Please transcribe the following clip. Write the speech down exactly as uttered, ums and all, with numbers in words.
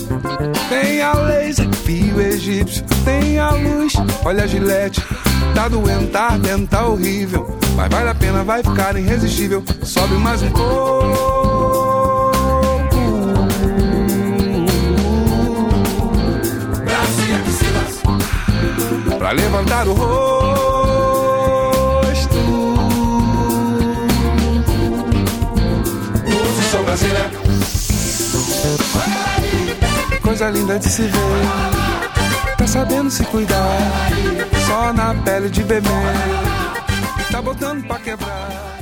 Tem a laser, fio egípcio, tem a luz, olha a Gillette. Tá doendo, tá ardendo, tá horrível, mas vale a pena, vai ficar irresistível. Sobe mais um pouco, braço e axilas, pra levantar o rosto. Use sobrancelha, coisa linda de se ver. Tá sabendo se cuidar, só na pele de bebê. Tá botando pra quebrar.